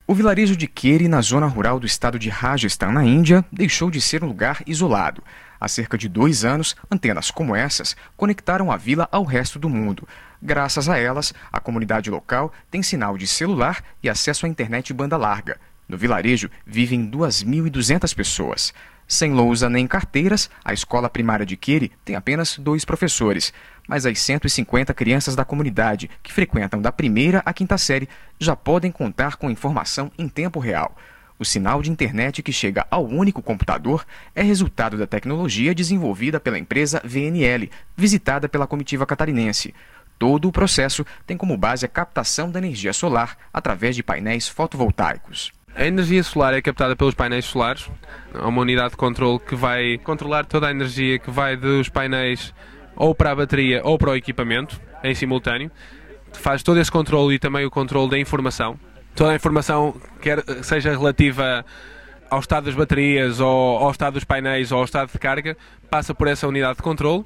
O vilarejo de Keri, na zona rural do estado de Rajasthan, na Índia, deixou de ser um lugar isolado. Há cerca de 2 anos, antenas como essas conectaram a vila ao resto do mundo. Graças a elas, a comunidade local tem sinal de celular e acesso à internet banda larga. No vilarejo vivem 2.200 pessoas. Sem lousa nem carteiras, a escola primária de Keri tem apenas 2 professores. Mas as 150 crianças da comunidade, que frequentam da 1ª à 5ª série, já podem contar com informação em tempo real. O sinal de internet que chega ao único computador é resultado da tecnologia desenvolvida pela empresa VNL, visitada pela comitiva catarinense. Todo o processo tem como base a captação da energia solar através de painéis fotovoltaicos. A energia solar é captada pelos painéis solares. Há uma unidade de controle que vai controlar toda a energia que vai dos painéis ou para a bateria ou para o equipamento, em simultâneo. Faz todo esse controle e também o controle da informação. Toda a informação, quer seja relativa ao estado das baterias, ou ao estado dos painéis, ou ao estado de carga, passa por essa unidade de controle.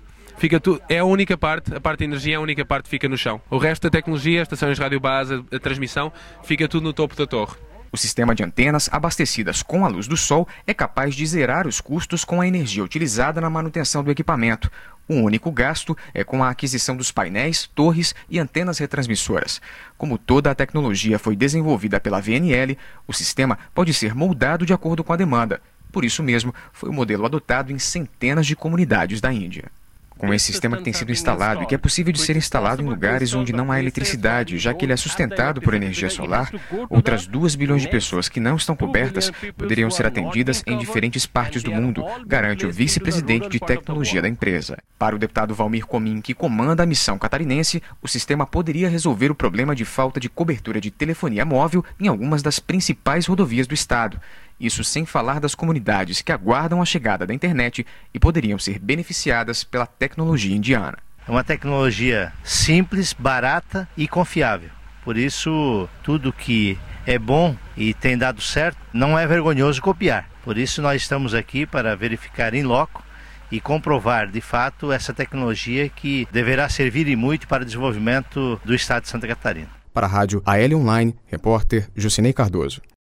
É a única parte, a parte de energia é a única parte que fica no chão. O resto da tecnologia, as estações de rádio base, a transmissão, fica tudo no topo da torre. O sistema de antenas abastecidas com a luz do sol é capaz de zerar os custos com a energia utilizada na manutenção do equipamento. O único gasto é com a aquisição dos painéis, torres e antenas retransmissoras. Como toda a tecnologia foi desenvolvida pela VNL, o sistema pode ser moldado de acordo com a demanda. Por isso mesmo, foi o modelo adotado em centenas de comunidades da Índia. Com esse sistema que tem sido instalado e que é possível de ser instalado em lugares onde não há eletricidade, já que ele é sustentado por energia solar, outras 2 bilhões de pessoas que não estão cobertas poderiam ser atendidas em diferentes partes do mundo, garante o vice-presidente de tecnologia da empresa. Para o deputado Valmir Comin, que comanda a missão catarinense, o sistema poderia resolver o problema de falta de cobertura de telefonia móvel em algumas das principais rodovias do estado. Isso sem falar das comunidades que aguardam a chegada da internet e poderiam ser beneficiadas pela tecnologia indiana. É uma tecnologia simples, barata e confiável. Por isso, tudo que é bom e tem dado certo, não é vergonhoso copiar. Por isso, nós estamos aqui para verificar in loco e comprovar, de fato, essa tecnologia que deverá servir e muito para o desenvolvimento do estado de Santa Catarina. Para a rádio AL Online, repórter Jucinei Cardoso.